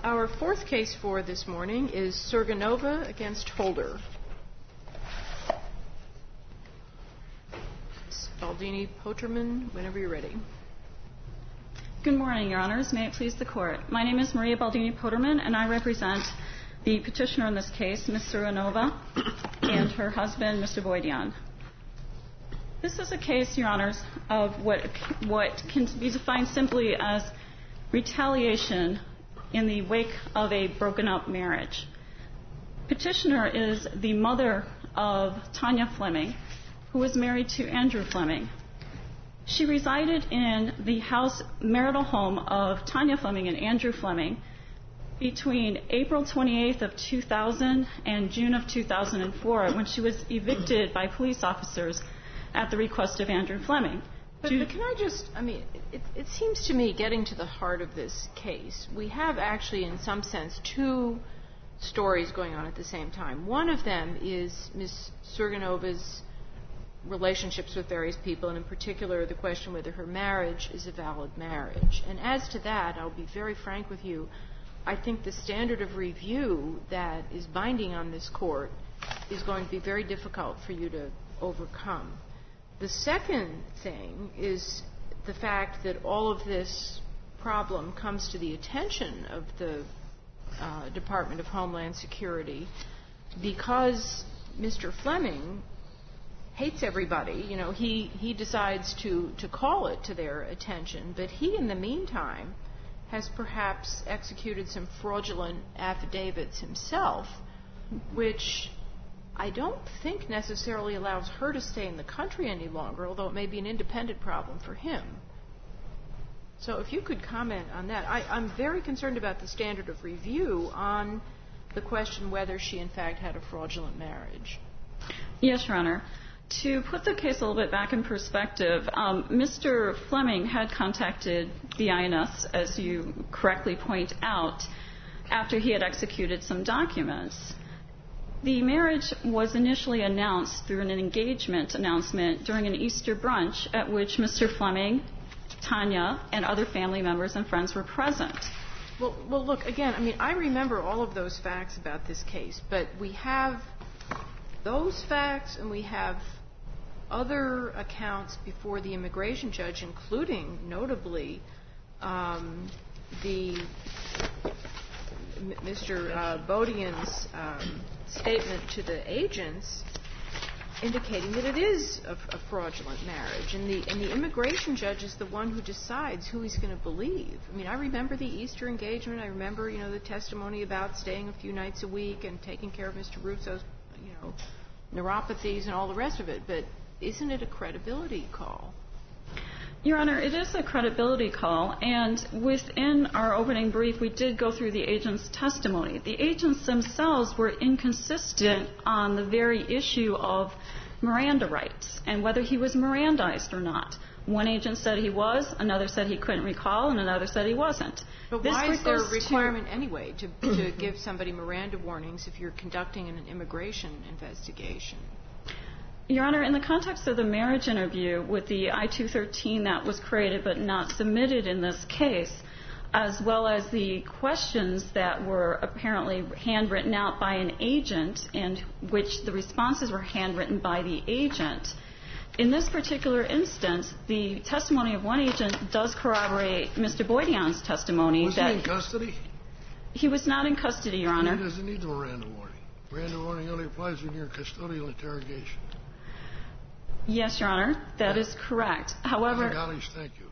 Our fourth case for this morning is Surganova against Holder. Baldini-Poterman, whenever you're ready. Good morning, Your Honors. May it please the Court. My name is Maria Baldini-Poterman, and I represent the petitioner in this case, Ms. Surganova, and her husband, Mr. Boydian. This is a case, Your Honors, of what can be defined simply as retaliation in the wake of a broken-up marriage. Petitioner is the mother of Tanya Fleming, who was married to Andrew Fleming. She resided in the marital home of Tanya Fleming and Andrew Fleming between April 28th of 2000 and June of 2004, when she was evicted by police officers at the request of Andrew Fleming. But can I just, it seems to me, getting to the heart of this case, we have actually, in some sense, two stories going on at the same time. One of them is Ms. Surganova's relationships with various people, and in particular the question whether her marriage is a valid marriage. And as to that, I'll be very frank with you, I think the standard of review that is binding on this Court is going to be very difficult for you to overcome. The second thing is the fact that all of this problem comes to the attention of the Department of Homeland Security because Mr. Fleming hates everybody. You know, he decides to call it to their attention, but he, in the meantime, has perhaps executed some fraudulent affidavits himself, which I don't think necessarily allows her to stay in the country any longer, although it may be an independent problem for him. So if you could comment on that. I'm very concerned about the standard of review on the question whether she in fact had a fraudulent marriage. Yes, Your Honor. To put the case a little bit back in perspective, Mr. Fleming had contacted the INS, as you correctly point out, after he had executed some documents. The marriage was initially announced through an engagement announcement during an Easter brunch at which Mr. Fleming, Tanya, and other family members and friends were present. Well, look, again, I remember all of those facts about this case, but we have those facts and we have other accounts before the immigration judge, including, notably, Mr. Bodian's statement to the agents indicating that it is a fraudulent marriage, and the immigration judge is the one who decides who he's going to believe. I remember the Easter engagement. I remember, the testimony about staying a few nights a week and taking care of Mr. Russo's, neuropathies and all the rest of it. But isn't it a credibility call? Your Honor, it is a credibility call, and within our opening brief, we did go through the agent's testimony. The agents themselves were inconsistent on the very issue of Miranda rights and whether he was Mirandized or not. One agent said he was, another said he couldn't recall, and another said he wasn't. But why is there a requirement anyway to give somebody Miranda warnings if you're conducting an immigration investigation? Your Honor, in the context of the marriage interview with the I-213 that was created but not submitted in this case, as well as the questions that were apparently handwritten out by an agent and which the responses were handwritten by the agent, in this particular instance, the testimony of one agent does corroborate Mr. Boydian's testimony. Was he in custody? He was not in custody, Your Honor. He doesn't need the Miranda warning. Miranda warning only applies when you're in custodial interrogation. Yes, Your Honor, that is correct. However, thank you.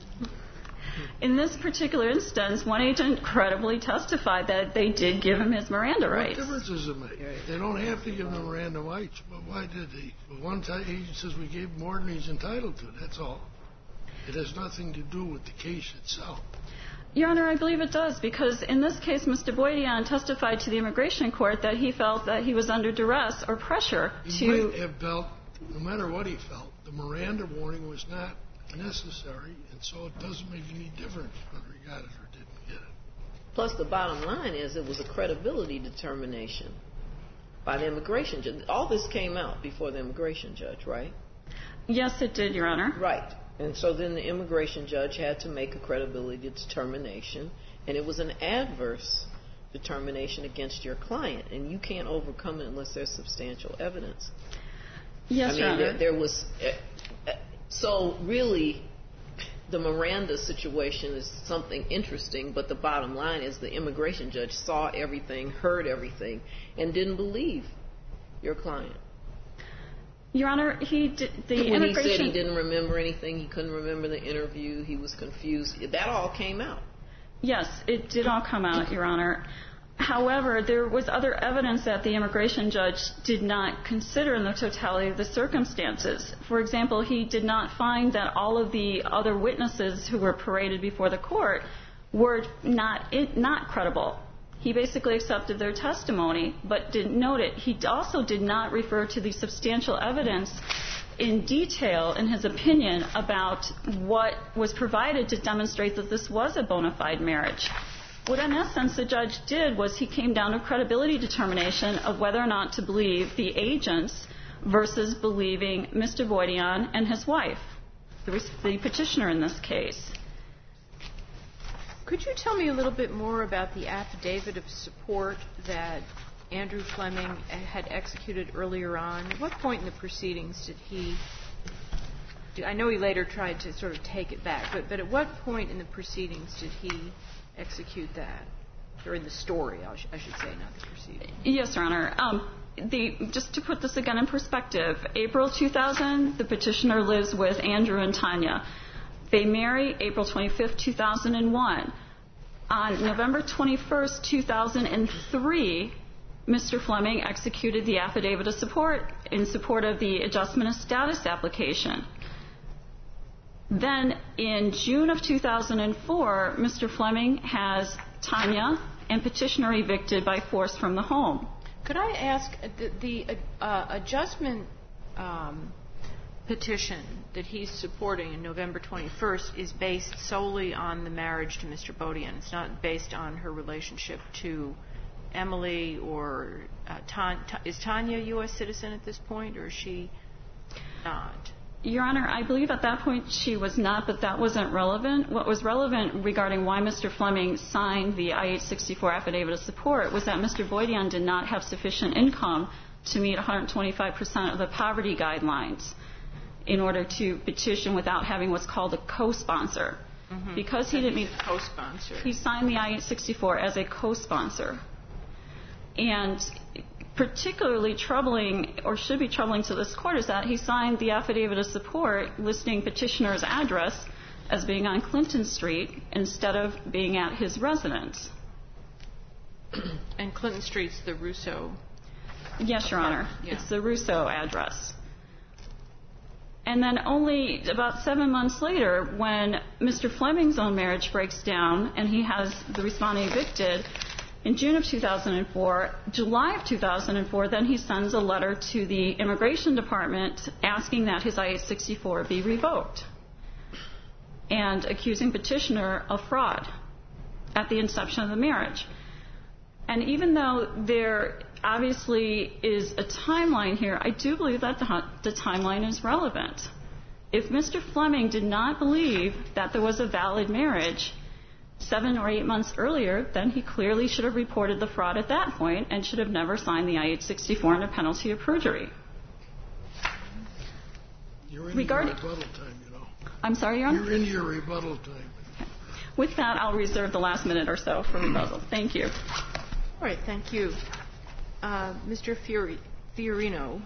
In this particular instance, one agent credibly testified that they did give him his Miranda rights. What difference does it make? They don't have to give him Miranda rights, but why did they? One agent says we gave him more than he's entitled to, that's all. It has nothing to do with the case itself. Your Honor, I believe it does, because in this case, Mr. Boydian testified to the immigration court that he felt that he was under duress or pressure He might have felt, no matter what he felt, the Miranda warning was not necessary, and so it doesn't make any difference whether he got it or didn't get it. Plus, the bottom line is it was a credibility determination by the immigration judge. All this came out before the immigration judge, right? Yes, it did, Your Honor. Right. And so then the immigration judge had to make a credibility determination, and it was an adverse determination against your client, and you can't overcome it unless there's substantial evidence. Yes, Your Honor. There was so really the Miranda situation is something interesting, but the bottom line is the immigration judge saw everything, heard everything, and didn't believe your client. Your Honor, when he said he didn't remember anything, he couldn't remember the interview, he was confused, that all came out. Yes, it did all come out, Your Honor. However, there was other evidence that the immigration judge did not consider in the totality of the circumstances. For example, he did not find that all of the other witnesses who were paraded before the court were not credible. He basically accepted their testimony, but didn't note it. He also did not refer to the substantial evidence in detail, in his opinion, about what was provided to demonstrate that this was a bona fide marriage. What, in essence, the judge did was he came down to a credibility determination of whether or not to believe the agents versus believing Mr. Boydian and his wife, the petitioner in this case. Could you tell me a little bit more about the affidavit of support that Andrew Fleming had executed earlier on? At what point in the proceedings did he... I know he later tried to sort of take it back, but at what point in the proceedings did he execute that? Or in the story, I should say, not the proceeding. Yes, Your Honor. Just to put this again in perspective, April 2000, the petitioner lives with Andrew and Tanya. They marry April 25th, 2001. On November 21st, 2003, Mr. Fleming executed the affidavit of support in support of the adjustment of status application. Then, in June of 2004, Mr. Fleming has Tanya and petitioner evicted by force from the home. Could I ask, the adjustment petition that he's supporting in November 21st is based solely on the marriage to Mr. Boydian. It's not based on her relationship to Emily or is Tanya a U.S. citizen at this point, or is she not? Your Honor, I believe at that point she was not, but that wasn't relevant. What was relevant regarding why Mr. Fleming signed the I-864 affidavit of support was that Mr. Boydian did not have sufficient income to meet 125% of the poverty guidelines in order to petition without having what's called a co-sponsor. Mm-hmm. Because he didn't meet co-sponsor, he signed the I-864 as a co-sponsor. And particularly troubling, or should be troubling to this court, is that he signed the affidavit of support listing petitioner's address as being on Clinton Street instead of being at his residence. And Clinton Street's the Russo? Yes, Your Honor. Yeah. It's the Russo address. And then only about 7 months later, when Mr. Fleming's own marriage breaks down and he has the respondent evicted, in June of 2004, July of 2004, then he sends a letter to the Immigration Department asking that his I-864 be revoked and accusing petitioner of fraud at the inception of the marriage. And even though there obviously is a timeline here, I do believe that the timeline is relevant. If Mr. Fleming did not believe that there was a valid marriage 7 or 8 months earlier, then he clearly should have reported the fraud at that point and should have never signed the I-864 under penalty of perjury. You're in your rebuttal time, you know. I'm sorry, Your Honor? You're in your rebuttal time. Okay. With that, I'll reserve the last minute or so for rebuttal. Thank you. All right, thank you. Mr. Fiorino.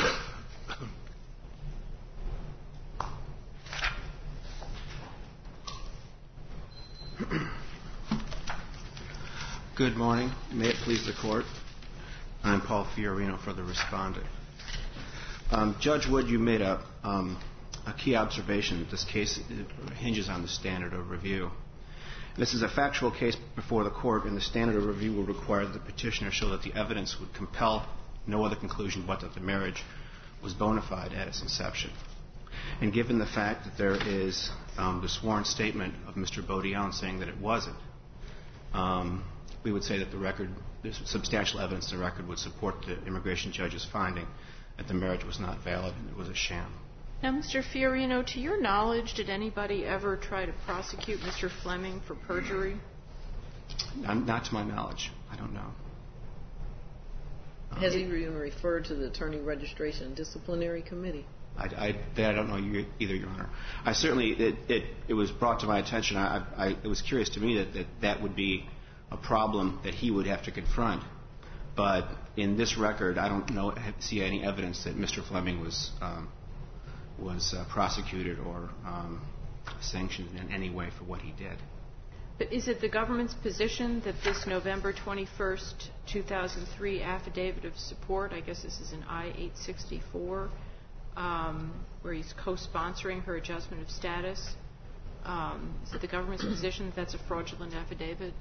Good morning. May it please the Court. I'm Paul Fiorino for the respondent. Judge Wood, you made a key observation that this case hinges on the standard of review. This is a factual case before the Court, and the standard of review will require that the petitioner show that the evidence would compel no other conclusion but that the marriage was bona fide at its inception. And given the fact that there is the sworn statement of Mr. Boydian saying that it wasn't, we would say that there's substantial evidence the record would support the immigration judge's finding that the marriage was not valid and it was a sham. Now, Mr. Fiorino, to your knowledge, did anybody ever try to prosecute Mr. Fleming for perjury? Not to my knowledge. I don't know. Has he even referred to the Attorney Registration and Disciplinary Committee? I don't know either, Your Honor. I certainly, it was brought to my attention. It was curious to me that would be a problem that he would have to confront. But in this record, I don't see any evidence that Mr. Fleming was prosecuted or sanctioned in any way for what he did. But is it the government's position that this November 21st, 2003 affidavit of support, I guess this is an I-864, where he's co-sponsoring her adjustment of status, is it the government's position that that's a fraudulent affidavit?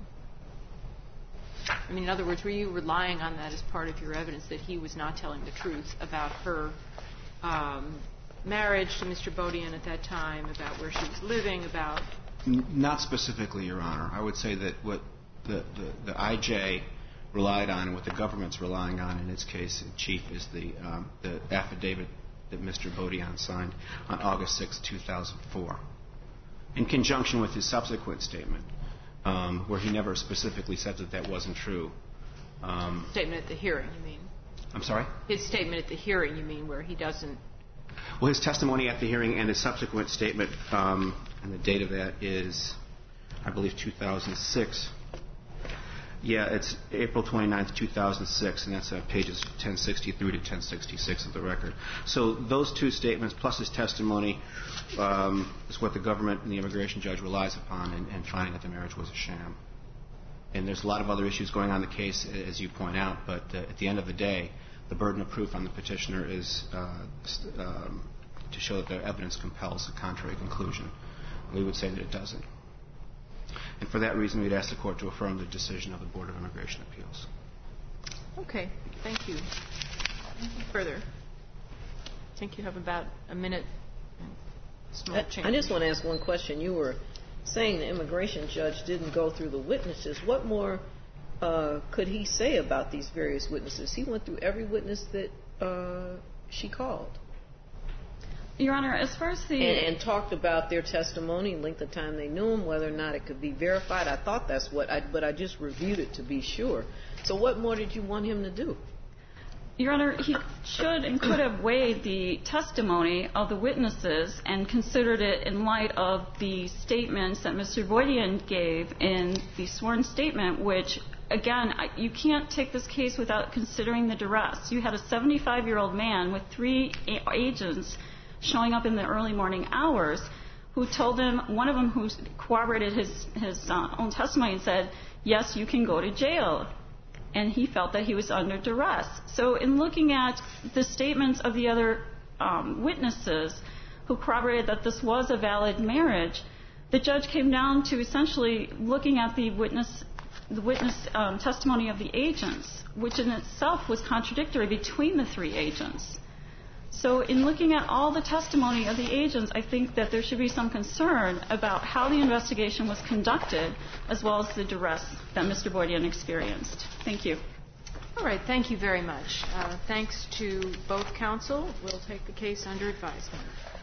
I mean, in other words, were you relying on that as part of your evidence that he was not telling the truth about her marriage to Mr. Bodian at that time, about where she was living, about... Not specifically, Your Honor. I would say that what the IJ relied on and what the government's relying on in its case in chief is the affidavit that Mr. Bodian signed on August 6, 2004, in conjunction with his subsequent statement, where he never specifically said that wasn't true. Statement at the hearing, you mean? I'm sorry? His statement at the hearing, you mean, where he doesn't... Well, his testimony at the hearing and his subsequent statement, and the date of that is, I believe, 2006. Yeah, it's April 29th, 2006, and that's pages 1063 to 1066 of the record. So those two statements, plus his testimony, is what the government and the immigration judge relies upon in finding that the marriage was a sham. And there's a lot of other issues going on in the case, as you point out, but at the end of the day, the burden of proof on the petitioner is to show that the evidence compels a contrary conclusion. We would say that it doesn't. And for that reason, we'd ask the Court to affirm the decision of the Board of Immigration Appeals. Okay. Thank you. Anything further? I think you have about a minute. Small change. I just want to ask one question. You were saying the immigration judge didn't go through the witnesses. What more could he say about these various witnesses? He went through every witness that she called. Your Honor, as far as the... And talked about their testimony, length of time they knew him, whether or not it could be verified. I thought that's but I just reviewed it to be sure. So what more did you want him to do? Your Honor, he should and could have weighed the testimony of the witnesses and considered it in light of the statements that Mr. Bodian gave in the sworn statement, which, again, you can't take this case without considering the duress. You had a 75-year-old man with 3 agents showing up in the early morning hours who told him, one of them who corroborated his own testimony and said, yes, you can go to jail. And he felt that he was under duress. So in looking at the statements of the other witnesses who corroborated that this was a valid marriage, the judge came down to essentially looking at the witness testimony of the agents, which in itself was contradictory between the 3 agents. So in looking at all the testimony of the agents, I think that there should be some concern about how the investigation was conducted, as well as the duress that Mr. Bodian experienced. Thank you. All right. Thank you very much. Thanks to both counsel. We'll take the case under advisement.